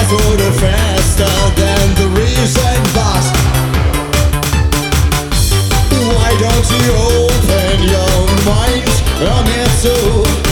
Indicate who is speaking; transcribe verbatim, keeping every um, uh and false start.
Speaker 1: food faster than the reason bus. Why don't you open your mind? I'm here to